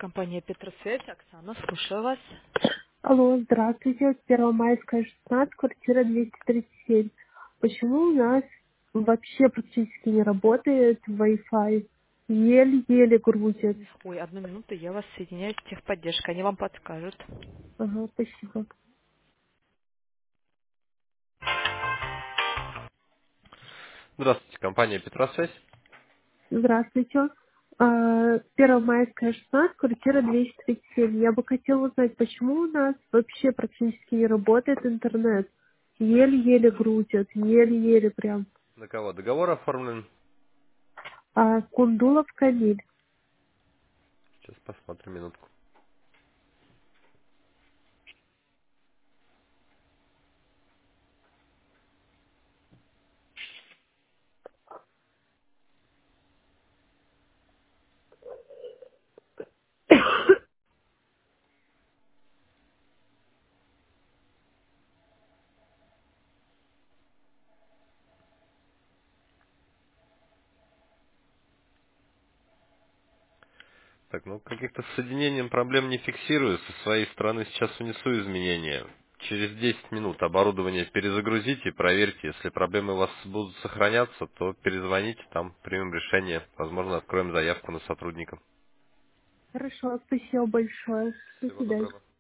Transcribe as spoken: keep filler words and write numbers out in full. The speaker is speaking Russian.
Компания Петросвязь, Оксана, слушаю вас. Алло, здравствуйте. Первомайская, шестнадцать, квартира двести тридцать семь. Почему у нас вообще практически не работает Wi-Fi? Еле-еле грузит. Ой, одну минуту, я вас соединяю с техподдержкой, они вам подскажут. Ага, спасибо. Здравствуйте, компания Петросвязь. Здравствуйте. А, Первомайская, шестнадцать, квартира двести тридцать семь. Я бы хотела узнать, почему у нас вообще практически не работает интернет? Еле-еле грузит, еле-еле прям. На кого договор оформлен? А, Кундулов Камиль. Сейчас посмотрим минутку. Так, ну каких-то с соединением проблем не фиксирую. Со своей стороны сейчас унесу изменения. Через десять минут оборудование перезагрузите и проверьте. Если проблемы у вас будут сохраняться, то перезвоните, там примем решение. Возможно, откроем заявку на сотрудника. Хорошо, спасибо большое. До Всего свидания. доброго.